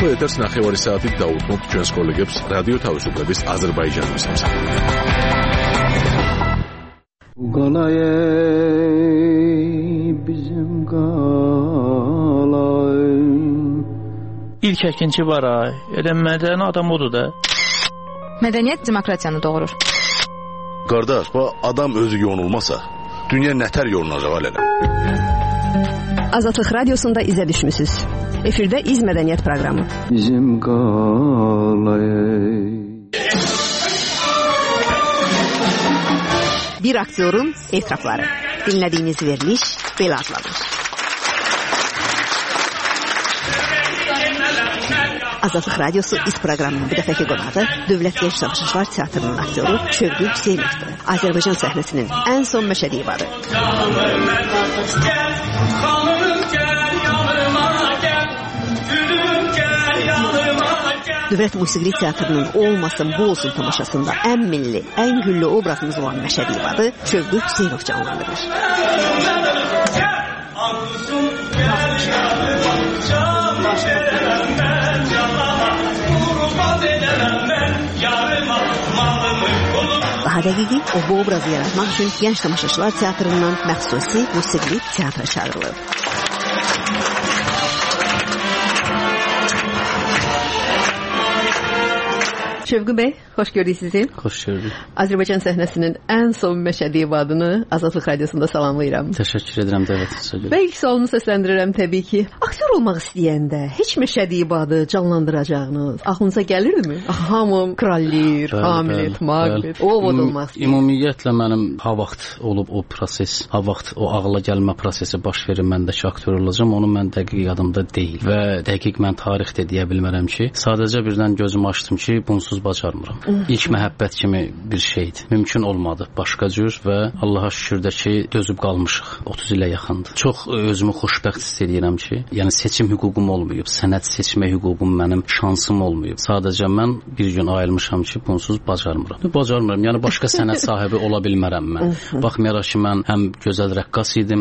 ახლა ეთერს 9 საათით დაუთმობთ ჩვენს კოლეგებს რადიო თავისუფლების აზერბაიჯანის მსახურით. İlk ikinci var ay. Mədəni adam odur da. Mədəniyyət demokratiyanı doğurur. Qardaş, adam özü yonulmasa, dünya nətər yolunacaq alələ? Azadlıq Radiosunda izə düşmüsünüz. Efirdə İz Mədəniyyət proqramı. Bizim Bir aktyorun etirafları. Dinlədiyiniz veriliş belə adlanır. Azadlıq Radiosu İz proqramının bu dəfəki qonağı Dövlət Genç Tamaşaçılar Teatrının aktyoru Şövqü Hüseynovdur. Azərbaycan səhnəsinin ən son məşədi ibadı. Dövlət Musiqili Teatrının olmasın bu olsun tamaşasında ən milli, ən güllü obrazımız olan məşədi ibadı Şövqü Hüseynov canlandırır. Daha dəqiqi, o bu obrazı yaratmaq üçün Genç Tamaşaçılar Teatrından məxsusi musiqili teatra çağırılır. Şövqü bəy, xoş gördük sizi. Xoş gördük. Azərbaycan səhnəsinin ən son məşədi ibadını Azadlıq Radiosunda salamlayıram. Təşəkkür edirəm dəvətinizə görə. Və ilk sualımı səsləndirirəm təbii ki. Aktyor olmaq istəyəndə heç məşədi ibadı canlandıracağınız ağlınıza gəlirdimi? Hamı Krallir, Hamlet, Macbeth, o olmaq istəyir. Ümumiyyətlə mənim ha vaxt olub o proses, ha vaxt o ağla gəlmə prosesi baş verir məndəki aktyor olacağam, onu mən dəqiq yadımda deyil və dəqiq mən tarix də deyə bilmərəm ki, sadəcə birdən gözümü açdım ki, bunsuz bacarmıram. İlk məhəbbət kimi bir şeydir. Mümkün olmadı başqa cür və Allaha şükür də ki, dözüb qalmışıq. 30 ilə yaxındır. Çox özümü xoşbəxt hiss edirəm ki, yəni seçim hüququm olmayıb, sənət seçmə hüququm mənim şansım olmayıb. Sadəcə mən bir gün ayılmışam ki, bunsuz bacarmıram. Bacarmıram. Yəni başqa sənət sahibi ola bilmərəm mən. Baxmayaraq ki, mən həm gözəl rəqqas idim.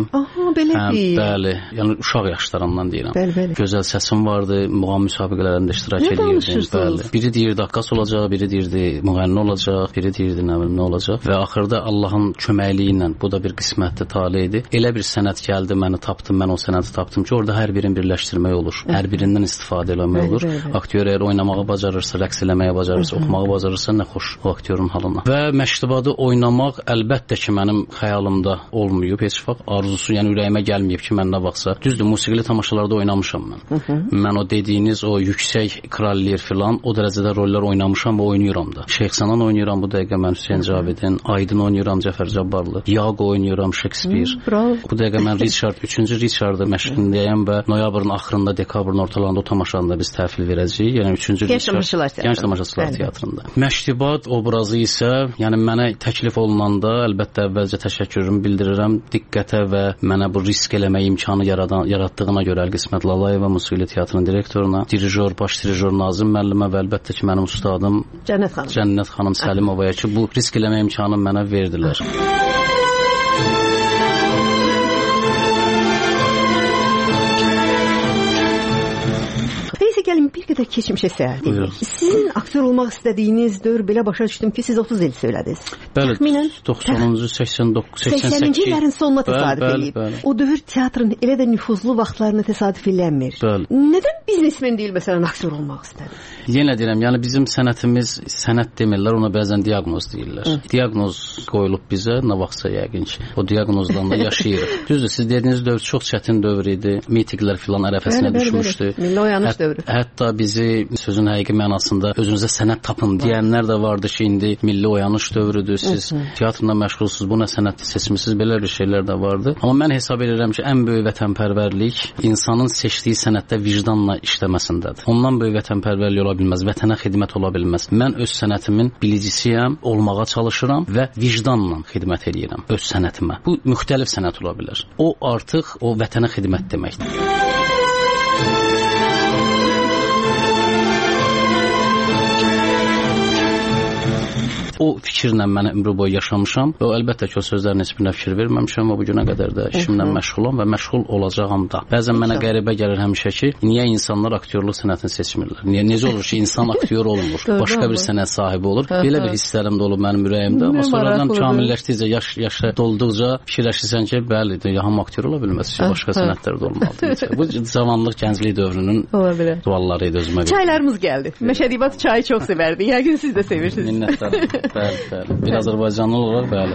Bəli, yəni uşaq yaşlarımdan deyirəm. Bəli. Gözəl səsim vardı, muğam müsabiqələrində iştirak edirdim. Bəli. Biri deyirdi rəqqas olacaq, biri deyirdi müğənni olacaq, biri deyirdi nə bilim nə olacaq və axırda Allahın köməkliyi ilə bu da bir qismətli tale idi. Elə bir sənət gəldi, məni tapdım, mən o sənəti tapdım ki, orada hər birini birləşdirmək olur. Hər birindən istifadə etmək olur. Aktyor əgər oynamağı bacarırsa, rəqs eləməyi bacarırsa, oxumağı bacarırsa nə xoş o aktyorun halına. Və məştubadı oynamaq əlbəttə ki, mənim xəyalımda olmayıb, heç vaxt arzusu, yəni ürəyimə gəlməyib ki, mən nə vaxtsa. Düzdür, musiqili tamaşalarda oynamışam mən. Mən o dediyiniz o yüksək Krallir filan o dərəcədə rollar oynamışam və oynayıram da. Şeyx Sənan oynayıram bu dəqiqə mən Hüseyn Cavidin, Aydın oynayıram Cəfər Cabbarlı, Yago oynayıram Shakespeare. Bu dəqiqə mən Richard, 3-cü Richard'ı məşqindəyəm və noyabrın axırında, dekabrın ortalarında o tamaşanında biz təhvil verəcəyik. Yəni 3-cü Richard Genç Tamaşaçılar Teatrında. Məştubat obrazı isə, yəni mənə təklif olunanda əlbəttə əvvəlcə təşəkkürümü bildirirəm diqqətə və mənə bu risk eləmək imkanı yaratdığına görə Əlqismət Lalayeva Musiqili Teatrının direktoruna, dirijor, baş dirijor Nazim müəllimə və əlbəttə ki, mənim ustadım Cənnət xanım Səlimovaya ki, bu risk eləmə imkanını mənə verdilər. Gəlin bir qədər keçmişə səyahət edək. Sizin aktyor olmaq istədiyiniz dövr belə başa düşdüm ki, siz 30 il söylədiniz. Bəli, 90-cı, 89, 80-ci illərin sonuna təsadüf eləyib. O dövr teatrın elə də nüfuzlu vaxtlarına təsadüf elənmir. Nədən biznesmen deyil, məsələn, aktyor olmaq istədi? Yenə deyirəm, yəni bizim sənətimiz, sənət demirlər, ona bəzən diaqnoz deyirlər. Diaqnoz qoyulub bizə, nə vaxtsa yəqin ki, o diaqnozdan da yaşayırıq. Düzdür, siz dediyiniz dövr çox çətin dövr idi, mitiklər filan ərəfəsinə düşmüşdü. Milli oyanış dövrü. Hətta bizi sözün həqiqi mənasında özünüzə sənət tapın deyənlər də vardı ki, indi milli oyanış dövrüdür, siz teatrla məşğulsuz, bu nə sənət seçmisiniz, belə bir şeylər də vardı. Amma mən hesab edirəm ki, ən böyük vətənpərvərlik insanın seçdiyi sənətdə vicdanla işləməsindədir. Ondan böyük vətənpərvərlik ola bilməz, vətənə xidmət ola bilməz. Mən öz sənətimin bilicisiyəm, olmağa çalışıram və vicdanla xidmət edirəm öz sənətimə. Bu müxtəlif sənət ola bilər. O artıq o vətənə xidmət deməkdir. o fikirlə mən ömrü boyu yaşamışam. Və əlbəttə ki, o sözlərin heç birinə fikir verməmişəm və bu günə qədər də işimlə məşğulam və məşğul olacağam da. Bəzən mənə qəribə gəlir həmişə ki, niyə insanlar aktyorluq sənətini seçmirlər? Necə olur ki, insan aktyor olmur, başqa bir sənət sahibi olur? Belə bir hisslərim də olub mənim ürəyimdə, amma sonradan kamilləşdikcə, yaş dolduqca fikirləşirsən ki, bəli, hamı aktyor ola bilməz ki, başqa sənətlər də olmalıdır. Bu cavanlıq, gənclik dövrünün dualları idi özümə. Çaylarımız gəldi. Məşədibat çayı çox sevərdi. Yəqin siz də sevirsiniz. Minnətdaram. Bəli. Bir Azərbaycanlı olaraq bəli.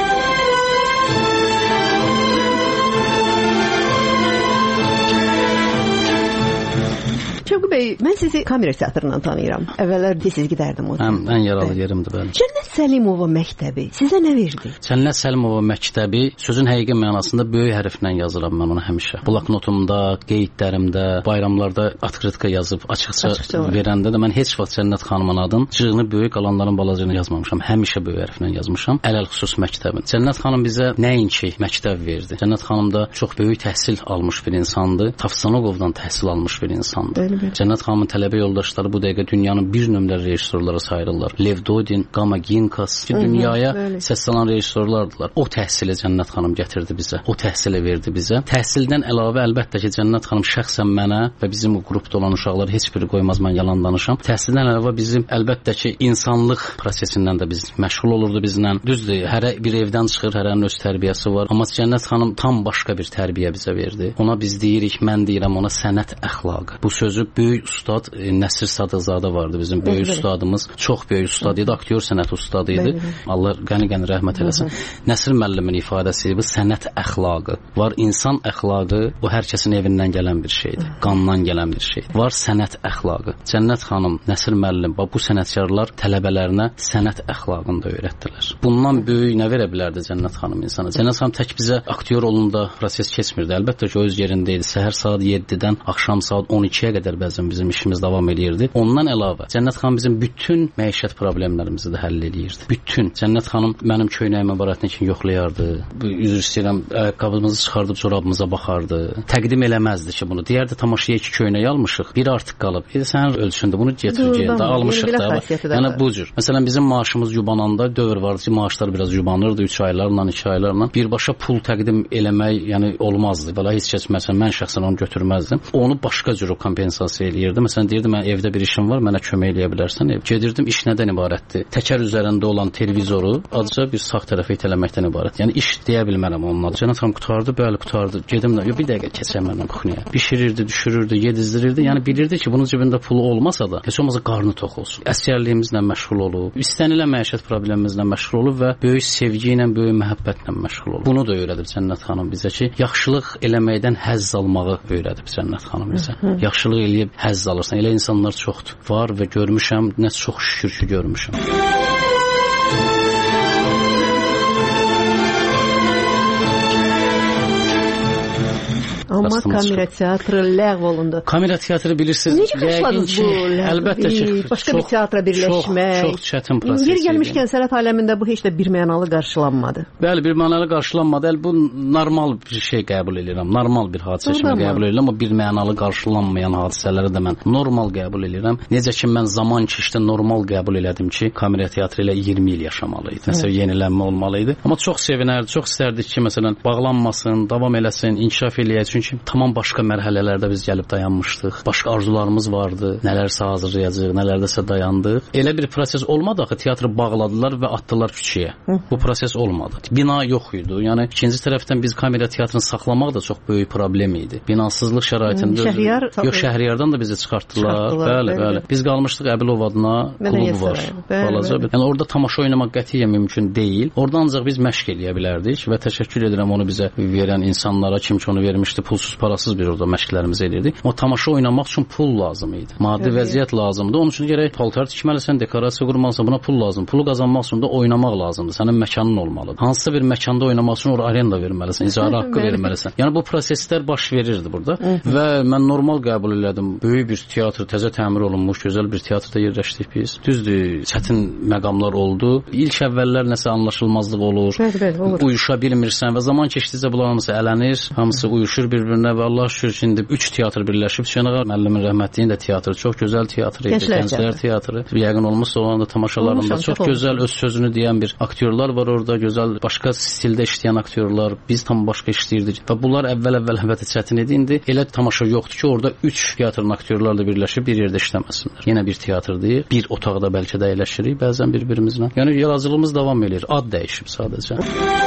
Şəvqi bəy, mən sizi kamera teatrından tanıyıram. Əvvəllər siz gedərdim o. Ən yaralı yerimdir, bəli. Cənnət Səlimova məktəbi sizə nə verdi? Cənnət Səlimova məktəbi sözün həqiqi mənasında böyük hərflə yazıram mən onu həmişə. Bloknotumda, qeydlərimdə, bayramlarda atkritka yazıb açıqca verəndə də mən heç vaxt Cənnət xanımın adını cığını böyük, qalanların balacığını yazmamışam. Həmişə böyük hərflə yazmışam. Ələlxüsus məktəbin. Cənnət xanım bizə nəinki məktəb verdi. Cənnət xanım da çox böyük təhsil almış bir insandı. Tafsanoqovdan təhsil almış bir insandı. Cənnət xanımın tələbə yoldaşları bu dəqiqə dünyanın bir nömrəli rejissorlara sayılırlar. Lev Dodin, Gama Ginkas ki, dünyaya səs salan rejissorlardılar. O təhsili Cənnət xanım gətirdi bizə. O təhsili verdi bizə. Təhsildən əlavə əlbəttə ki, Cənnət xanım şəxsən mənə və bizim o qrupda olan uşaqlar heç biri qoymaz mən yalan danışam. Təhsildən əlavə bizim əlbəttə ki, insanlıq prosesindən də biz məşğul olurdu bizlə. Düzdür, hərə bir evdən çıxır, hərənin öz tərbiyəsi var. Amma Cənnət xanım tam başqa bir tərbiyə bizə verdi. Ona biz deyirik, mən deyirəm ona sənət əxlaqı. Bu sözü böyük ustad Nəsir Sadıqzadə vardı bizim böyük ustadımız. Çox böyük ustad idi, aktyor sənət ustadı idi. Allah qəni-qəni rəhmət eləsin. Nəsir müəllimin ifadəsi bu sənət əxlaqı. Var insan əxlaqı, bu hər kəsin evindən gələn bir şeydir. Qandan gələn bir şey. Var sənət əxlaqı. Cənnət xanım, Nəsir müəllim bu sənətkarlar tələbələrinə sənət əxlaqını da öyrətdilər. Bundan böyük nə verə bilərdi Cənnət xanım insana? Cənnət xanım tək bizə aktyor olunda proses keçmirdi. Əlbəttə ki, o öz yerində idi. Səhər saat 7-dən axşam saat 12-yə qədər bəzən bizim işimiz davam edirdi. Ondan əlavə Cənnət xanım bizim bütün məişət problemlərimizi də həll edirdi. Bütün. Cənnət xanım mənim köynəyimə baratını kimi yoxlayardı. Üzr istəyirəm, ayaqqabımızı çıxardıb corabımıza baxardı. Təqdim eləməzdi ki, bunu. Deyərdi tamaşaya 2 köynək almışıq, biri artıq qalıb. Sənin ölçündə bunu getir, almışıq da. Yəni bu cür. Məsələn bizim maaşımız yubananda dövr vardı ki, maaşlar biraz yubanırdı 3 aylarla, 2 aylarla. Birbaşa pul təqdim eləmək, yəni olmazdı. Belə heç kəs məsələn mən şəxsən onu götürməzdim. Onu başqa cür kompensasiya eləyirdi. Məsələn deyirdi mən evdə bir işim var, mənə kömək eləyə bilərsən. Gedirdim iş nədən ibarətdir? Təkər üzərində olan televizoru azca bir sağ tərəfə itələməkdən ibarət. Yəni iş deyə bilmərəm onun adı. Cənnət xanım qutardı, bəli qutardı. Gedim də bir dəqiqə keçəm məndən kuxnyaya. Bişirirdi, düşürürdü, yedizdirirdi. Yəni bilirdi ki, bunun cibində pulu olmasa da heç olmasa qarnı tox olsun. Əsgərliyimizlə məşğul olub, istənilən məişət problemimizlə məşğul olub və böyük sevgi ilə, böyük məhəbbətlə məşğul olub. Bunu da öyrədib Cənnət xanım bizə ki, yaxşılıq eləməkdən həzz almağı öyrədib Cənnət xanım bizə. Yaxşılıq eləyib həzz alırsan. Elə insanlar çoxdur. Var və görmüşəm, nə çox şükür ki görmüşəm. Amma kamera teatrı ləğv olundu. Kamera teatrı bilirsiniz. Necə başladınız bu ləğv? Əlbəttə ki, başqa bir teatra birləşmək. Çox çətin proses idi. Yer gəlmişkən sənət aləmində bu heç də birmənalı qarşılanmadı. Bəli, birmənalı qarşılanmadı. Bu normal bir şey qəbul edirəm. Normal bir hadisə kimi qəbul edirəm, amma birmənalı qarşılanmayan hadisələri də mən normal qəbul edirəm. Necə ki mən zaman keçdi normal qəbul elədim ki, kamera teatrı ilə 20 il yaşamalı idi. Məsələn, yenilənmə olmalı idi. Amma çox sevinərdik, çox istərdik ki, məsələn, bağlanmasın, davam eləsin, inkişaf eləyəcək. Çünki tamam başqa mərhələlərdə biz gəlib dayanmışdıq. Başqa arzularımız vardı. Nələrsə hazırlayacağıq, nələrdəsə dayandıq. Elə bir proses olmadı axı, teatrı bağladılar və atdılar küçəyə. Bu proses olmadı. Bina yox idi. Yəni ikinci tərəfdən biz kamera teatrını saxlamaq da çox böyük problem idi. Binasızlıq şəraitində Şəhriyardan da bizi çıxartdılar. Bəli. Biz qalmışdıq Əbilov adına klub var. Balaca bir. Yəni orada tamaşa oynamaq qətiyyən mümkün deyil. Orada ancaq biz məşq eləyə bilərdik və təşəkkür edirəm onu bizə verən insanlara, kim ki onu vermişdi. Pulsuz, parasız bir orada məşqlərimizi edirdik. O tamaşa oynamaq üçün pul lazım idi. Maddi vəziyyət lazımdı. Onun üçün gərək paltar tikməlisən, dekorasiya qurmalısan, buna pul lazım. Pulu qazanmaq üçün də oynamaq lazımdır. Sənin məkanın olmalıdır. Hansısa bir məkanda oynamaq üçün oraya arenda verməlisən, icara haqqı verməlisən. Yəni bu proseslər baş verirdi burada və mən normal qəbul elədim. Böyük bir teatr, təzə təmir olunmuş, gözəl bir teatrda yerləşdik biz. Düzdür, çətin məqamlar oldu. İlk əvvəllər nəsə anlaşılmazlıq olur. Olur. Uyuşa bilmirsən və zaman keçdikcə bunlar hamısı ələnir, hamısı uyuşur bir bir-birinə və Allah şükür ki, indi 3 teatr birləşib. Hüseyn ağa müəllimin rəhmətliyin də teatrı çox gözəl teatr idi. Gənclər teatrı. Yəqin olmuşsa o anda tamaşalarında çox gözəl öz sözünü deyən bir aktyorlar var orada, gözəl başqa stildə işləyən aktyorlar. Biz tam başqa işləyirdik və bunlar əvvəl əlbəttə çətin idi. İndi elə tamaşa yoxdur ki, orada 3 teatrın aktyorlarla birləşib bir yerdə işləməsinlər. Yenə bir teatrdır. Bir otaqda bəlkə də əyləşirik bəzən bir-birimizlə. Yəni yaradıcılığımız davam edir. Ad dəyişib sadəcə.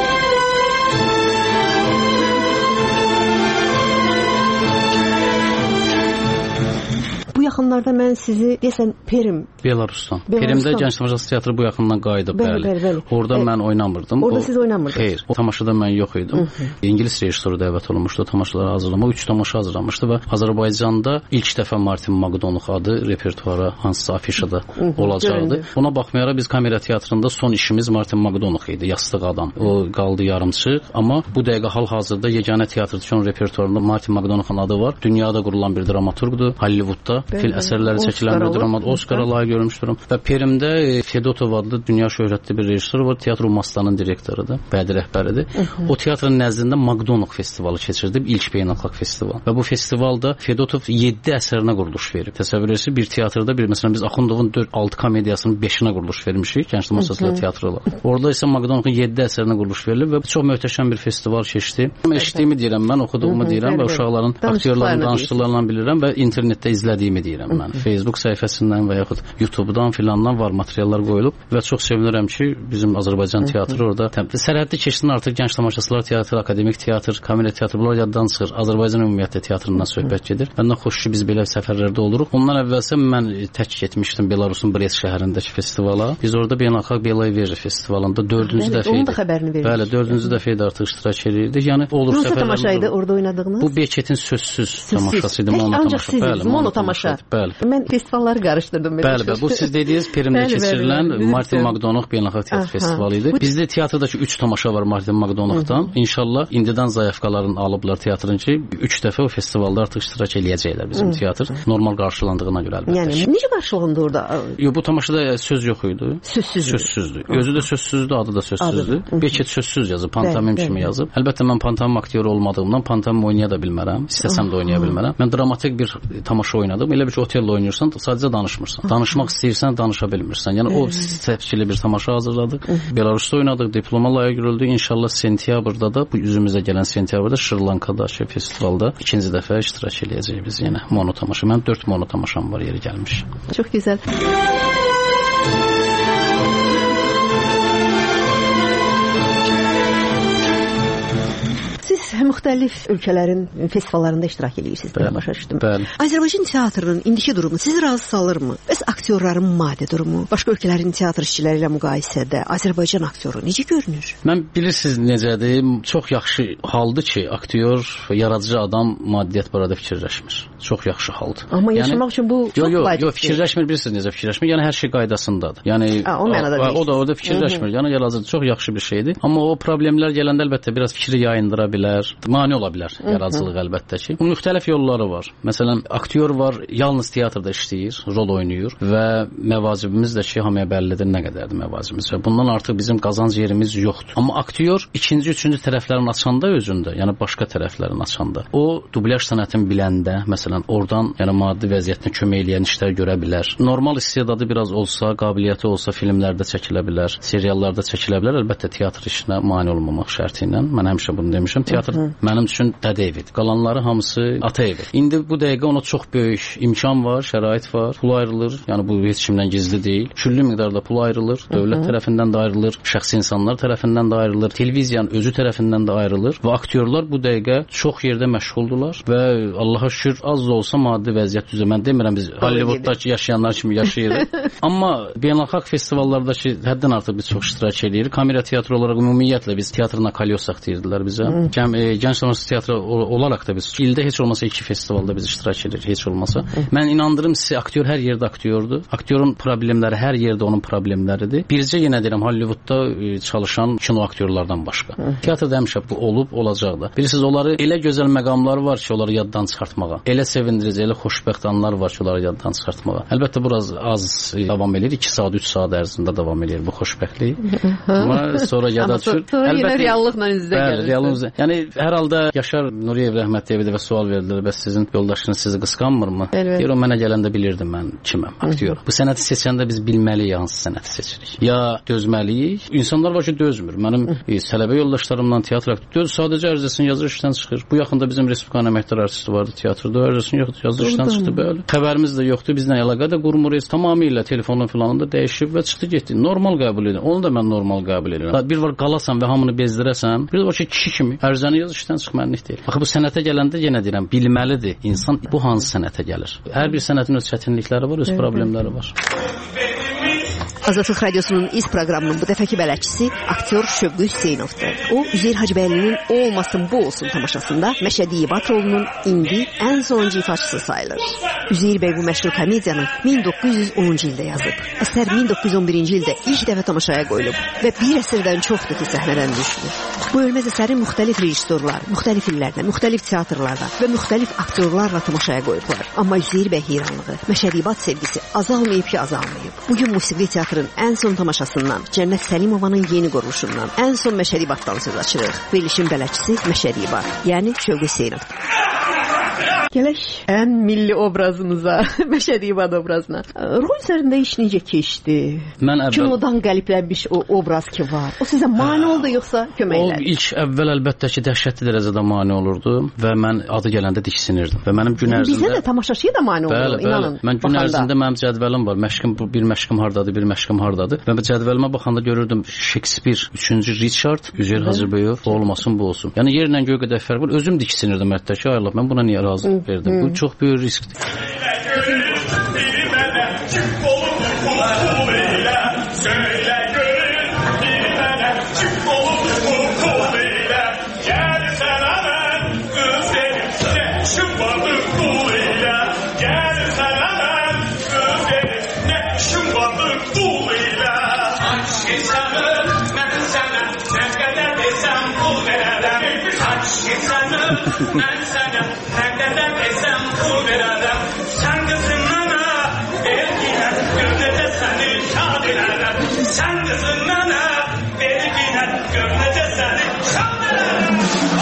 Bu yaxınlarda mən sizi deyəsən Perim, Belarusdan. Perimdə Gənc Tamaşaçılar Teatrı bu yaxından qayıdıb, bəli. Orada mən oynamırdım. Orada siz oynamırdınız? Xeyr, o tamaşada mən yox idim. İngilis rejissoru dəvət olunmuşdu tamaşaları hazırlamaq. 3 tamaşa hazırlamışdı və Azərbaycanda ilk dəfə Martin Maqdonux adı repertuara hansısa afişada olacaqdı. Ona baxmayaraq biz Kamera Teatrında son işimiz Martin Maqdonux idi, Yastıq adam. O qaldı yarımçıq, amma bu dəqiqə hal-hazırda yeganə teatrda ki, onun repertuarında Martin Maqdonuxun adı var. Dünyada qurulan bir dramaturqdur, Hollywoodda. Fil əsərləri çəkilən bir drama, Oskara layiq görmüşdürüm. Və Perimdə Fedotov adlı dünya şöhrətli bir rejissor var, Teatr Mastanın direktorudur, bədi rəhbəridir. O teatrın nəzdində Maqdonux festivalı keçirdi, ilk beynəlxalq festival. Və bu festivalda Fedotov 7 əsərinə quruluş verib. Təsəvvür edirsiniz, bir teatrda məsələn biz Axundovun 4-6 komediyasının 5-inə quruluş vermişik, Gənc Tamaşaçılar Teatrı olaraq. Orada isə Maqdonuxun 7 əsərinə quruluş verilib və çox möhtəşəm bir festival keçdi. Eşitdiyimi deyirəm, mən oxuduğumu deyirəm və uşaqların, aktyorların danışdıqlarını bilirəm və internetdə izlədiyimi deyirəm mən. Facebook səhifəsindən və yaxud YouTube-dan filandan var materiallar qoyulub və çox sevinirəm ki, bizim Azərbaycan teatrı orada sərhədli keçdin artıq Gənc Tamaşaçılar Teatrı, Akademik Teatr, Kamera Teatrı bunlar yaddan çıxır. Azərbaycan ümumiyyətlə teatrından söhbət gedir. Məndən xoş ki, biz belə səfərlərdə oluruq. Ondan əvvəlsə mən tək getmişdim Belarusun Brest şəhərindəki festivala. Biz orada beynəlxalq Belayver festivalında 4-cü dəfə idi. Onun da xəbərini veririk. Bəli, 4-cü dəfə idi artıq iştirak edirdik. Yəni olur səfərlərdə. Tamaşa idi orada oynadığınız? Bu Beketin sözsüz tamaşası idi, mono tamaşa. Bəli. Mən festivalları qarışdırdım. Bəli, bu siz dediyiniz Perimdə keçirilən Martin Maqdonux beynəlxalq teatr festivalı idi. Bizdə teatrdakı 3 tamaşa var Martin Maqdonuxdan. İnşallah indidən zayafqalarını alıblar teatrın ki, 3 dəfə o festivalda artıq iştirak eləyəcəklər bizim teatr. Normal qarşılandığına görə əlbəttə. Yəni necə qarşılandı orada? Yox, bu tamaşada söz yox idi. Sözsüzdür. Özü də sözsüzdür, adı da sözsüzdür. Beket sözsüz yazıb, pantomim kimi yazıb. Əlbəttə mən pantomim aktyoru olmadığımdan pantomim oynaya da bilmərəm. İstəsəm də oynaya bilmərəm. Mən dramatik bir tamaşa oynadım. Elə bir ki, oteldə oynayırsan, sadəcə danışmırsan. Danışmaq istəyirsən, danışa bilmirsən. Yəni o təfsirli bir tamaşa hazırladıq. Belarusda oynadıq, diploma layiq görüldü. İnşallah sentyabrda da, bu üzümüzə gələn sentyabrda Şri-Lankadakı festivalda ikinci dəfə iştirak eləyəcəyik biz yenə mono tamaşa. Mənim 4 mono tamaşam var, yeri gəlmiş. Çox gözəl. Müxtəlif ölkələrin festivallarında iştirak edirsiniz, belə başa düşdüm. Azərbaycan teatrının indiki durumu sizi razı salırmı? Bəs aktyorların maddi durumu, başqa ölkələrin teatr işçiləri ilə müqayisədə Azərbaycan aktyoru necə görünür? Mən bilirsiniz necədir? Çox yaxşı haldır ki, aktyor, yaradıcı adam maddiyyat barədə fikirləşmir. Çox yaxşı haldır. Amma yaşamaq üçün bu çox vacibdir. Yox, fikirləşmir, bilirsiniz necə fikirləşmir? Yəni hər şey qaydasındadır. Yəni o da orada fikirləşmir. Yəni yaradıcı çox yaxşı bir şeydir. Amma o problemlər gələndə əlbəttə biraz fikri yayındıra bilər. Mane ola bilər yaradıcılıq əlbəttə ki. Bunun müxtəlif yolları var. Məsələn, aktyor var, yalnız teatrda işləyir, rol oynayır və məvacibimiz də ki, hamıya bəllidir nə qədərdir məvacibimiz və bundan artıq bizim qazanc yerimiz yoxdur. Amma aktyor ikinci, üçüncü tərəflərini açanda özündə, yəni başqa tərəflərini açanda, o dublyaj sənətini biləndə, məsələn, oradan yəni maddi vəziyyətinə kömək eləyən işlər görə bilər. Normal istedadı biraz olsa, qabiliyyəti olsa filmlərdə çəkilə bilər, seriallarda çəkilə bilər. Əlbəttə teatr işinə mane olmamaq şərti ilə. Mən həmişə bunu demişəm. Teatr mənim üçün dədə evidir. Qalanları hamısı ata evi. İndi bu dəqiqə ona çox böyük imkan var, şərait var, pul ayrılır. Yəni bu heç kimdən gizli deyil. Küllü miqdarda pul ayrılır, dövlət tərəfindən də ayrılır, şəxsi insanlar tərəfindən də ayrılır, televiziyanın özü tərəfindən də ayrılır və aktyorlar bu dəqiqə çox yerdə məşğuldurlar və Allaha şükür az da olsa maddi vəziyyət düzə. Mən demirəm biz Hollivooddakı yaşayanlar kimi yaşayırıq. Amma beynəlxalq festivallardakı həddən artıq biz çox iştirak edirik. Kamera teatrı olaraq ümumiyyətlə biz teatrına kalyosaq deyirdilər bizə. Gənc Tamaşaçılar Teatrı olaraq da biz ildə heç olmasa 2 festivalda biz iştirak edirik, heç olmasa. Mən inandırım sizə, aktyor hər yerdə aktyordur. Aktyorun problemləri hər yerdə onun problemləridir. Bircə yenə deyirəm, Hollywoodda çalışan kino aktyorlardan başqa. Teatrda həmişə bu olub, olacaq da. Bilirsiniz, onları elə gözəl məqamları var ki, onları yaddan çıxartmağa. Elə sevindirici, elə xoşbəxt anlar var ki, onları yaddan çıxartmağa. Əlbəttə biraz az davam edir, 2 saat, 3 saat ərzində davam edir bu xoşbəxtlik. Amma sonra yada düşür. Sonra yenə reallıqla üzdə gəlir. Yəni hər halda Yaşar Nuriyev rəhmətliyə və sual verdilər, bəs sizin yoldaşınız sizi qısqanmırmı? Deyir, o mənə gələndə bilirdim mən kiməm, aktyoram. Bu sənəti seçəndə biz bilməliyik hansı sənəti seçirik. Ya dözməliyik. İnsanlar var ki, dözmür. Mənim tələbə yoldaşlarımdan teatr aktyor sadəcə ərizəsini yazır, işdən çıxır. Bu yaxında bizim Respublikanın əməkdar artisti vardı teatrda, ərizəsini yazır, işdən çıxdı belə. Xəbərimiz də yoxdur, bizlə əlaqə də qurmuruq. Tamamilə telefonun filanı da dəyişib və çıxdı getdi. Normal qəbul edirəm. Onu da mən normal qəbul edirəm. Bir var qalasan və hamını bezdirəsən. Bir də var ki, kişi kimi ərizəni yaz, işdən çıxmənlik deyil. Axı bu sənətə gələndə yenə deyirəm, bilməlidir insan bu hansı sənətə gəlir. Hər bir sənətin öz çətinlikləri var, öz problemləri var. Azadlıq Radiosunun iz proqramının bu dəfəki bələdçisi aktyor Şövqü Hüseynovdur. O, Üzeyir Hacıbəylinin O olmasın bu olsun tamaşasında Məşədi İbat rolunun indi ən sonuncu ifaçısı sayılır. Üzeyir bəy bu məşhur komediyanı 1910-cu ildə yazıb. Əsər 1911-ci ildə ilk dəfə tamaşaya qoyulub və bir əsrdən çoxdur ki, səhnədən düşmür. Bu ölməz əsəri müxtəlif rejissorlar, müxtəlif illərdə, müxtəlif teatrlarda və müxtəlif aktyorlarla tamaşaya qoyublar. Amma Üzeyir bəy heyranlığı, Məşədi İbat sevgisi azalmayıb ki, azalmayıb. Bugün musiqi teatrın ən son tamaşasından, Cənnət Səlimovanın yeni quruluşundan, ən son Məşədi İbatdan söz açırıq. Verilişin bələdçisi Məşədi İbat, yəni Şövqü Hüseynov. Gələk ən milli obrazımıza, Məşədi İbat obrazına. Rol üzərində iş necə keçdi? Kinodan qəlibləmiş o obraz ki var. O sizə mane oldu yoxsa köməklər? O ilk əvvəl əlbəttə ki, dəhşətli dərəcədə mane olurdu və mən adı gələndə diksinirdim. Və mənim gün ərzində bizə də tamaşaçıya da mane olurdu, inanın. Mən gün ərzində mənim cədvəlim var. Bir məşqim hardadır, bir məşqim hardadır. Və cədvəlimə baxanda görürdüm Shakespeare 3-cü Richard, Üzeyir Hacıbəyov, olmasın bu olsun. Yəni yerlə göy qədər fərq var. Özüm diksinirdim hətta ki, ay Allah, mən buna niyə razı verdim? Bu çox böyük riskdir. Mən sənə nə qədər desəm pul verərəm. Sən qızın mənə verginə, gör necə səni şad elərəm. Sən qızın mənə verginə, gör necə səni şad elərəm.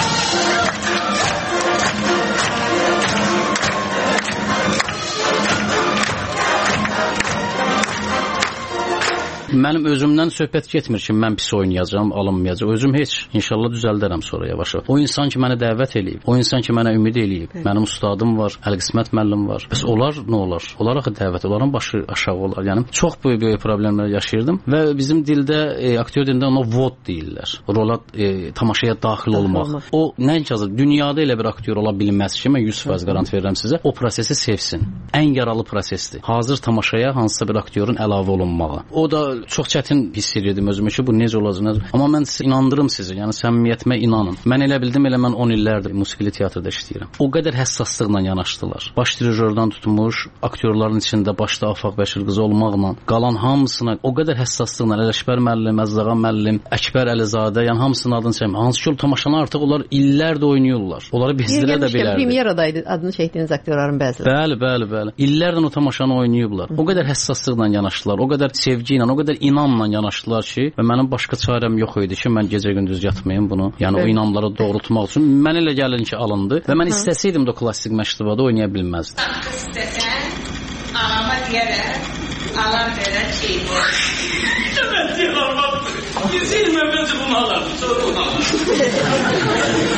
Mənim özümdən söhbət getmir ki, mən pis oynayacağam, alınmayacağam. Özüm heç, inşallah düzəldərəm sonra yavaş. O insan ki, mənə dəvət eləyib, o insan ki, mənə ümid eləyib. Mənim ustadım var, Əlqismət müəllim var. Bəs onlar nə olar? Onlar axı dəvət, onların başı aşağı olar. Yəni çox böyük problemlər yaşayırdım və bizim dildə, aktyor dilində ona vod deyirlər. Rola, tamaşaya daxil olmaq. O nəinki hazır, dünyada elə bir aktyor ola bilməz ki, mən 100% qarant verirəm sizə. O prosesi sevsin. Ən yaralı prosesdir. Hazır tamaşaya hansısa bir aktyorun əlavə olunmağı. O da çox çətin hiss edirdim özümü ki, bu necə olacaq? Amma mən inandırım sizi, yəni səmimiyyətimə inanın. Mən elə bildim, elə mən 10 illərdir musiqili teatrda işləyirəm. O qədər həssaslıqla yanaşdılar. Baş dirijordan tutmuş, aktyorların içində başda Afaq Bəşirqızı olmaqla, qalan hamısına o qədər həssaslıqla Ələkbər müəllim, Əzzağa müəllim, Əkbər Əlizadə, yəni hamısının adını çəkmə. Hansı ki, tamaşanı artıq onlar illərdir oynayırlar. Onları bezdirə də bilərdi. Premyeradaydı adını çəkdiyiniz aktyorların bəziləri. Bəli. İllərdən o tamaşanı oynayıblar. O qədər həssaslıqla yanaşdılar, o qədər sevgi ilə, o qədər inamla yanaşdılar ki, və mənim başqa çarəm yox idi ki, mən gecə-gündüz yatmayım bunu. Yəni o inamları doğrultmaq üçün mən elə gəlin ki, alındı və mən istəsəydim də klassik məşqdə oynaya bilməzdim. İstəsən, anama deyərəm, alam verər şeyini. Demək ki, almadı. Bizim əvvəlcə bunu alardı, sonra bunu alardı.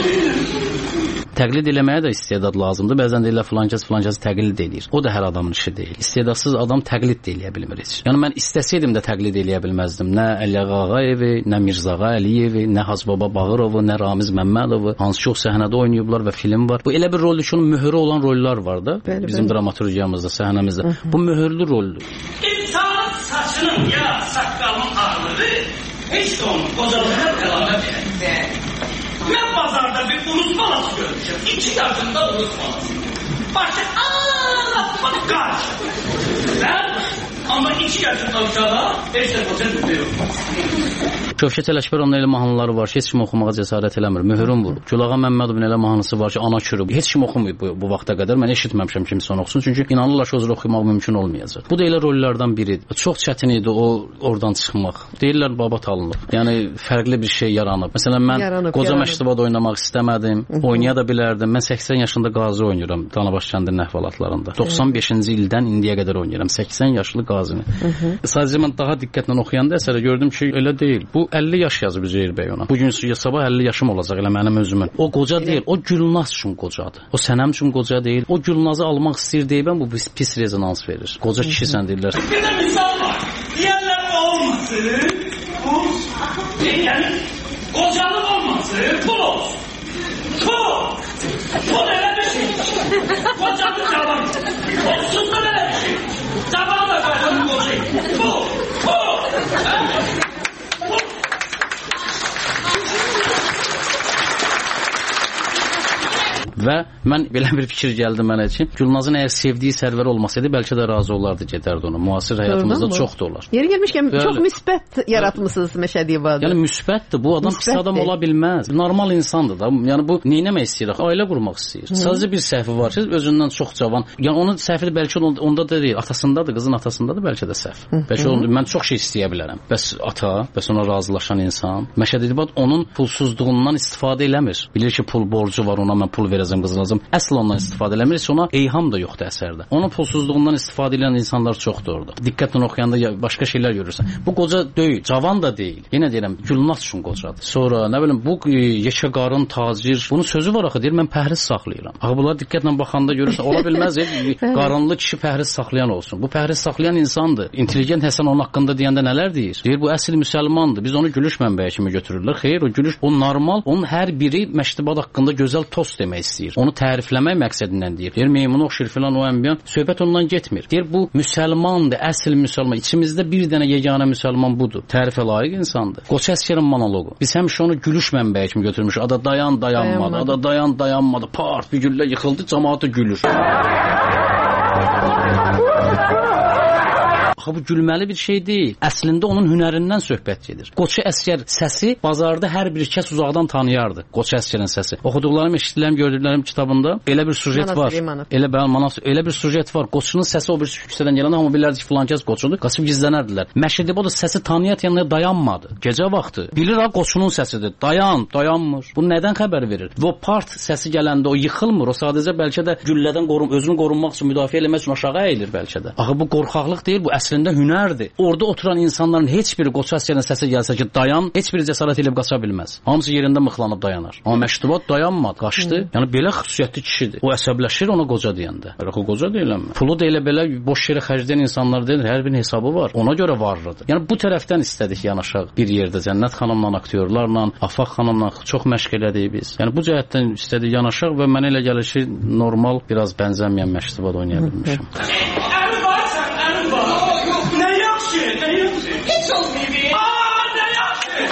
Təqlid eləməyə də istedad lazımdır. Bəzən deyirlər filankəs təqlid eləyir. O da hər adamın işi deyil. İstedadsız adam təqlid də eləyə bilmir heç. Yəni mən istəsəydim də təqlid eləyə bilməzdim. Nə Əliağa Ağayevi, nə Mirzağa Əliyevi, nə Hacıbaba Bağırovu, nə Ramiz Məmmədovu. Hansı ki, o səhnədə oynayıblar və film var. Bu elə bir roldür ki, onun möhürü olan rollar var da. Bizim dramaturgiyamızda, səhnəmizdə. Bu möhürlü roldür. İnsan saçının ya saqqalının ağrıları heç də onun qocalığına əlamət edək. Mən bazarda bir ulus balası görmüşəm. 2 yaşında ulus balası. Başı ağlatmadı qarşı. Ama 2 yaşında uşağa heç də qoca düzdə yox. Şövkət Ələkbərovun elə mahnıları var ki, heç kim oxumağa cəsarət eləmir. Mühürün vurub. Gülağa Məmmədovun elə mahnısı var ki, ana çürüb. Heç kim oxumayıb bu vaxta qədər. Mən eşitməmişəm kimsə onu oxusun. Çünki inanırlar ki, o cür oxumaq mümkün olmayacaq. Bu da elə rollardan biridir. Çox çətin idi oradan çıxmaq. Deyirlər babat alınıb. Yəni fərqli bir şey yaranıb. Məsələn, mən qoca məktəbdə oynamaq istəmədim. Oynaya da bilərdim. Mən 80 yaşında qazi oynayıram Danabaş kəndinin əhvalatlarında. 95-ci ildən indiyə qədər oynayıram. 80 yaşlı qazini. Sadəcə mən daha diqqətlə oxuyanda əsərə gördüm ki, elə deyil. Bu 50 yaş yazıb Üzeyir bəy ona. Bu gün sabah 50 yaşım olacaq elə mənim özümün. O qoca deyil, o Gülnaz üçün qocadır. O Sənəm üçün qoca deyil. O Gülnazı almaq istəyir deyibən bu pis rezonans verir. Qoca kişisən deyirlər. Bir də misal var. Deyərlər olmasın. Bu yəni qocalıq olmasın, pul olsun. Pul elə bir şey. Qocalıq cavan. Olsun da elə bir şey. Cavan da qaydan qoca. Pul. Və mən belə bir fikir gəldi mənə ki, Gülnazın əgər sevdiyi Sərvər olmasaydı, bəlkə də razı olardı, gedərdi onu. Müasir həyatımızda çoxdur olar. Yeri gəlmişkən çox müsbət yaratmısınız Məşədiyevada. Yəni müsbətdir. Bu adam pis adam ola bilməz. Normal insandır da. Yəni bu neynəmək istəyir? Ailə qurmaq istəyir. Sadəcə bir səhvi var ki, özündən çox cavan. Yəni onun səhvi bəlkə onda da deyil, atasındadır, qızın atasındadır, bəlkə də səhv. Bəlkə mən çox şey istəyə bilərəm. Bəs ata, bəs ona razılaşan insan, Məşədiyevada onun pulsuzluğundan istifadə eləmir. Bilir ki, pul borcu var, ona mən pul verəcəm. Qızılacım. Əsl ondan istifadə eləmir, heç ona eyham da yoxdur əsərdə. Onun pulsuzluğundan istifadə edən insanlar çoxdur orada. Diqqətlə oxuyanda başqa şeylər görürsən. Bu qoca deyil, cavan da deyil. Yenə deyirəm, Gülnaz üçün qocadır. Sonra nə bilim bu yekə qarın tacir, bunun sözü var axı, deyir mən pəhriz saxlayıram. Axı bunlar diqqətlə baxanda görürsən, ola bilməz qarınlı kişi pəhriz saxlayan olsun. Bu pəhriz saxlayan insandır. İntelligent Həsən onun haqqında deyəndə nələr deyir? Deyir bu əsl müsəlmandır. Biz onu gülüş mənbəyi kimi götürürlər. Xeyr, o gülüş, o normal. Onun hər biri məktəbad haqqında gözəl tost demək istəyir. Onu tərifləmək məqsədindən deyir. Deyir meymun oxşur filan o ənbiyan. Söhbət ondan getmir. Deyir bu müsəlmandır, əsl müsəlman. İçimizdə bir dənə yeganə müsəlman budur. Tərifə layiq insandır. Qoça Əsgərin monoloqu. Biz həmişə onu gülüş mənbəyi kimi götürmüşük. Ada dayanmadı. Ada dayanmadı. Part bir güllə yıxıldı, cəmaatı gülür. Bu gülməli bir şey deyil. Əslində onun hünərindən söhbət gedir. Qoça Əsgər səsi bazarda hər bir kəs uzaqdan tanıyardı. Qoça Əsgərin səsi. Oxuduqlarım, eşitdiklərim, gördüklərim kitabında elə bir sujet var. Elə bir sujet var. Qoçunun səsi o bir küçədən gələn amma bilirdi ki, filan kəs qoçudur. Qaçıb gizlənərdilər. Məşədiboda səsi tanıyan yanına dayanmadı. Gecə vaxtı. Bilir ha qoçunun səsidir. Dayanmır. Bu nədən xəbər verir? Və o part səsi gələndə o yıxılmır. O sadəcə bəlkə də güllədən özünü qorunmaq üçün, müdafiə etmək üçün aşağı əyilir bəlkə də. Axı bu qorxaqlıq deyil, bu əslində hünərdir. Orada oturan insanların heç biri Qoça Əsgərin səsi gəlsə ki, dayan, heç biri cəsarət edib qaça bilməz. Hamısı yerində mıxlanıb dayanar. Amma Məştubat dayanmadı, qaçdı. Yəni belə xüsusiyyətli kişidir. O əsəbləşir ona qoca deyəndə. Bəlkə qoca deyiləm. Pulu da elə belə boş yerə xərcləyən insanlar deyil, hər birinin hesabı var. Ona görə varlıdır. Yəni bu tərəfdən istədik yanaşaq bir yerdə Cənnət xanımla, aktyorlarla, Afaq xanımla çox məşq elədik biz. Yəni bu cəhətdən istədik yanaşaq və mənə elə gəlir ki, normal biraz bənzəməyən Məştubat oynaya bilmişəm. Hiç olmuyor bir. Ne yaptın?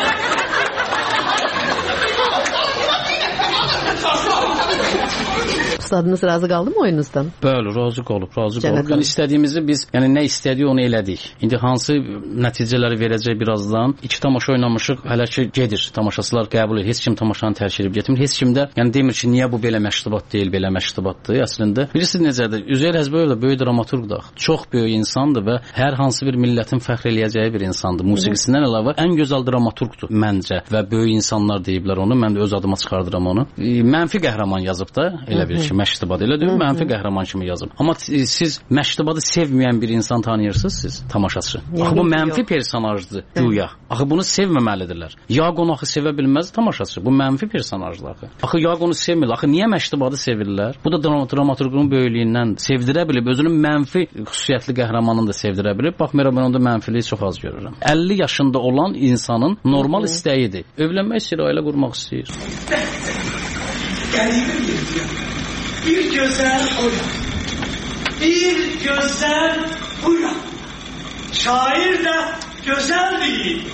Ustadınız razı qaldı mı oyununuzdan? Bəli, razı qalıb. Yəni istədiyimizi biz, yəni nə istədik onu elədik. İndi hansı nəticələri verəcək birazdan? 2 tamaşa oynamışıq, hələ ki gedir. Tamaşaçılar qəbul edir. Heç kim tamaşanı tərk edib getmir. Heç kim də yəni demir ki, niyə bu belə məştubat deyil, belə məştubatdır. Əslində birisi necədir? Üzeyir Həzbəyev də böyük dramaturqdur. Çox böyük insandır və hər hansı bir millətin fəxr eləyəcəyi bir insandır. Musiqisindən əlavə ən gözəl dramaturqdur məncə və böyük insanlar deyiblər onu. Mən də öz adıma çıxardıram onu. Mənfi qəhrəman yazıb da elə bir ki, Məştubat elə deyil, mənfi qəhrəman kimi yazıb. Amma siz Məştubatı sevməyən bir insan tanıyırsınız siz, tamaşaçı. Axı bu mənfi personajdır güya. Axı bunu sevməməlidirlər. Yaqon axı sevə bilməz tamaşaçı. Bu mənfi personajdır axı. Axı Yaqonu sevmir. Axı niyə Məştubatı sevirlər? Bu da dramaturqun böyüklüyündən sevdirə bilib, özünün mənfi xüsusiyyətli qəhrəmanını da sevdirə bilib. Baxmayaraq mən onda mənfiliyi çox az görürəm. 50 yaşında olan insanın normal istəyidir. Evlənmək istəyir, ailə qurmaq istəyir. Bir güzel uyan. Bir güzel uyan. Şair de güzel değil.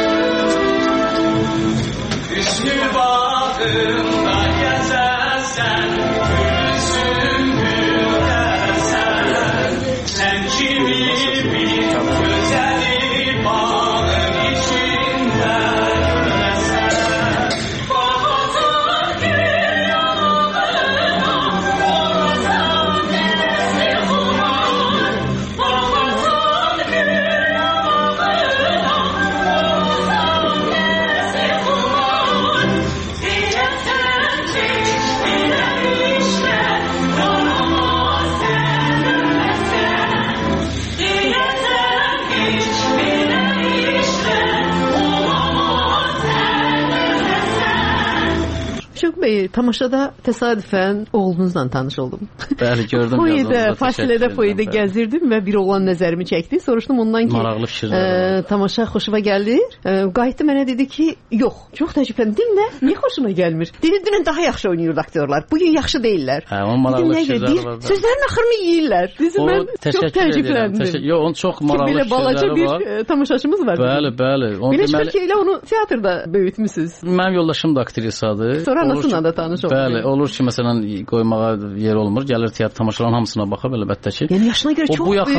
Hüsnü bağında gezersen Şövqü bəy, tamaşada təsadüfən oğlunuzla tanış oldum. Bəli, gördüm. Fasilədə foyedə gəzirdim və bir oğlan nəzərimi çəkdi. Soruşdum ondan ki, maraqlı fikirlər. Tamaşa xoşuma gəlir. Qayıtdı mənə dedi ki, yox. Çox təəccübləndim. Niyə xoşuna gəlmir? Dedi, dünən daha yaxşı oynayırdı aktyorlar. Bugün yaxşı deyillər. Hə, onun maraqlı fikirləri var. Sözlərin axırını yeyirlər. Mən çox təəccübləndim. Yox, onun çox maraqlı fikirləri var. Belə balaca bir tamaşaçımız var. Bəli. Belə çıxır ki, elə onu teatrda böyütmüsünüz. Mənim yoldaşım da aktrisadır. Sonra anasıyla da tanış oldu. Bəli, olur ki, məsələn, qoymağa yer olmur. Gəlir teatr tamaşaların hamısına baxıb, əlbəttə ki. Yəni yaşına görə çox böyük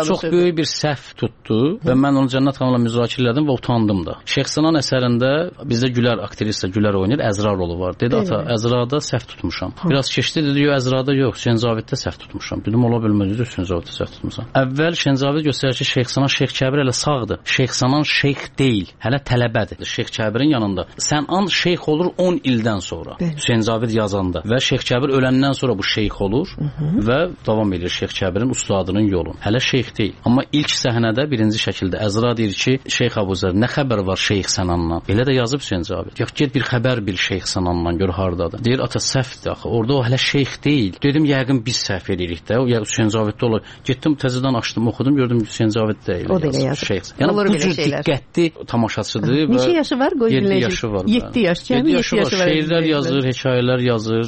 bir səhv tutdu və mən onu Cənnət xanımla müzakirə elədim və utandım da. Şeyx Sinan əsərində bizdə Gülər aktrisa Gülər oynayır, Əzra rolu var. Dedi, ata, Əzrada səhv tutmuşam. Biraz keçdi, dedi, yox, Əzrada yox, Şenzaviddə səhv tutmuşam. Dedim, ola bilməz, dedi, Şenzaviddə səhv tutmuşam. Əvvəl Şenzavid göstərir ki, Şeyx Sinan, Şeyx Kəbir hələ sağdır. Şeyx Sinan şeyx deyil, hələ tələbədir. Şeyx Kəbirin yanında. Sən şeyx olur 10 ildən sonra. Şenzavid yazanda və Şeyx Kəbir öləndən sonra bu şeyx olur və davam edir Şeyx Kəbirin ustadının yolun. Hələ şeyx deyil. Amma ilk səhnədə birinci şəkildə Əzra deyir ki, Şeyx Əbuzər, nə xəbər var Şeyx Sənandan? Elə də yazıb Şenzavid. Yox, get bir xəbər bil Şeyx Sənandan, gör hardadır. Deyir, ata səhvdir axı. Orada o hələ şeyx deyil. Dedim, yəqin biz səhv edirik də. O Şenzaviddə olur. Getdim təzədən açdım, oxudum, gördüm Şenzavid deyil. O da elə yazır. Şeyx. Yəni bu cür diqqətli tamaşaçıdır. Neçə yaşı var? 7 yaşı var. 7 yaş. 7 yaşı var. Şeirlər yazır, hekayələr yazır.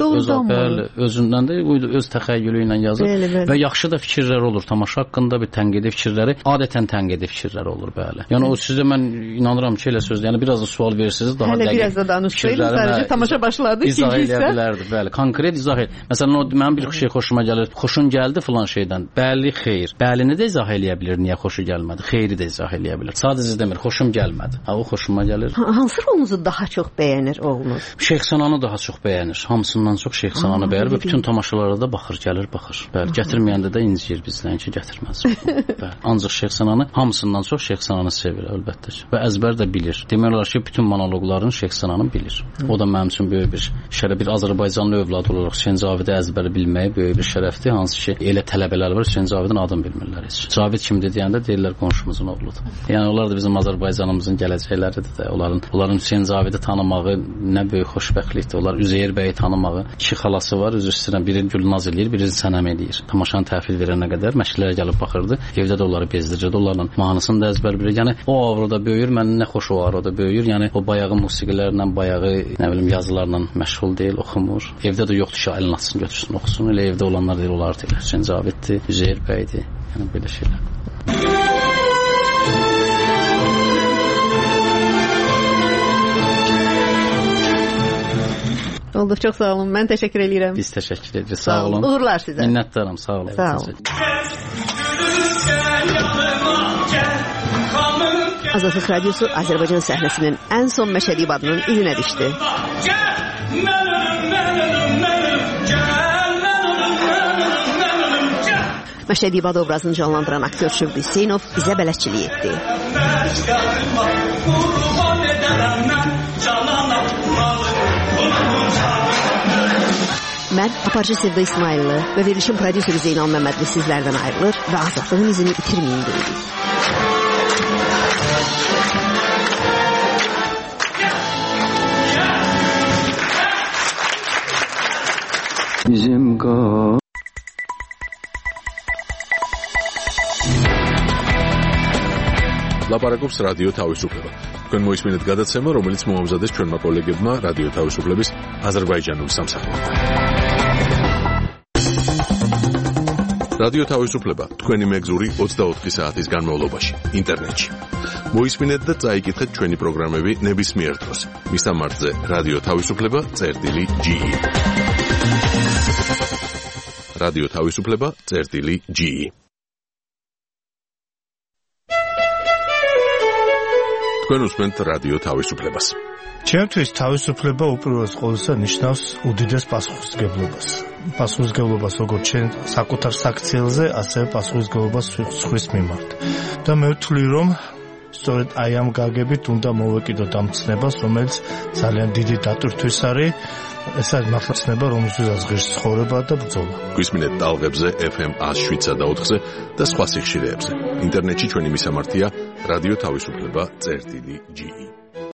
Özündən də öz təxəyyülü ilə yazır. Və yaxşı da fikirlər olur. Tamaşa haqqında bir tənqidi fikirləri, adətən tənqidi fikirlər olur, bəli. Yəni o sizə mən inanıram ki, elə sözdür. Yəni biraz da sual verirsiniz, daha dəqiq. Hələ biraz da danışsaydı, sadəcə tamaşa başladı, izah edə bilərdi, bəli. Konkret izah et. Məsələn, mənim bir şey xoşuma gəlir. Xoşun gəldi filan şeydən. Bəli, xeyr. Bəlini də izah eləyə bilir, niyə xoşu gəlmədi. Xeyri də izah eləyə bilir. Sadəcə demir, xoşum gəlmədi. Ha, o xoşuma gəlir. Hansı rolunuzu daha çox bəyənir oğlunuz? Şeyx Sənanı daha çox bəyənir. Hamısından çox Şeyx Sənanı bəyənir və bütün tamaşalara da baxır, gəlir, baxır. Bəli, gətirməyəndə də inciyir bizdən ki, gətirməz. Bəli. Ancaq Şeyx Sənanı hamısından çox Şeyx Sənanı sevir, əlbəttə ki. Və əzbər də bilir. Demək olar ki, bütün monoloqların Şeyx Sənanı bilir. O da mənim üçün böyük bir şərəf, bir Azərbaycanlı övlad olaraq Şenzavidə əzbəri bilməyi böyük bir şərəfdir. Hansı ki, elə tələbələr var, Şenzavidin adını bilmirlər heç. Cavid kimdir deyəndə deyirlər qonşumuzun oğludur. Yəni onlar da bizim Azərbaycanımızın gələcəkləridir də. Onların Şenzavidi tanımağı nə böyük xoşbəxtlikdir. Onlar Üzeyir bəyi tanımağı. 2 xalası var, üzr istəyirəm. Biri Gülnaz eləyir, biri Sənəm eləyir. Tamaşanı təhvil verənə qədər məşqlərə gəlib baxırdı. Evdə də onları bezdirirdi. Onların mahnısını da əzbər bilir. Yəni o avroda böyüyür, mən nə xoş o avroda böyüyür. Yəni o bayağı musiqilərlə, bayağı nə bilim yazılarla məşğul deyil, oxumur. Evdə də yoxdur ki, əlini açsın, götürsün, oxusun. Elə evdə olanlar deyil, onlar deyil. Şenzaviddir, Üzeyir bəydir. Yəni belə şeylər. Oldu, çox sağ olun. Mən təşəkkür edirəm. Biz təşəkkür edirik. Sağ olun. Uğurlar sizə. Minnətdaram. Sağ olun. Sağ olun. Azadlıq Radiosu Azərbaycan səhnəsinin ən son Məşədi İbadının ilinə düşdü. Məşədi İbad obrazını canlandıran aktyor Şövqü Hüseynov bizə bələdçilik etdi. Mən aparıcı Sevda İsmailli və verilişin prodüseri Zeynal Məmmədli sizlərdən ayrılır və azadlığın izini itirməyin deyirik. Bizim ლაპარაკობს რადიო თავისუფლება. თქვენ მოისმინეთ გადაცემა, რომელიც მოამზადეს ჩვენმა კოლეგებმა რადიო თავისუფლების აზერბაიჯანული სამსახურიდან. რადიო თავისუფლება თქვენი მეგზური 24 საათის განმავლობაში ინტერნეტში. მოისმინეთ და წაიკითხეთ ჩვენი პროგრამები ნებისმიერ დროს. მისამართზე რადიო თავისუფლება.ge. რადიო თავისუფლება.ge. თქვენ უსმენთ რადიო თავისუფლებას. ჩემთვის თავისუფლება უპირველეს ყოვლისა ნიშნავს უდიდეს პასუხისმგებლობას. პასუხისმგებლობას როგორც ჩვენ საკუთარ საქციელზე, ასევე პასუხისმგებლობას სხვის მიმართ. და მე ვთვლი, რომ სწორედ აი ამ გაგებით უნდა მოვეკიდოთ ამ ცნებას, რომელიც ძალიან დიდი დატვირთვის არის. ეს არის მართლა ცნება, რომელზეც ღირს ცხოვრება და ბრძოლა. გვისმინეთ ტალღებზე FM 107.4-ზე და სხვა სიხშირეებზე. ინტერნეტში ჩვენი მისამართია რადიო თავისუფლება.ge.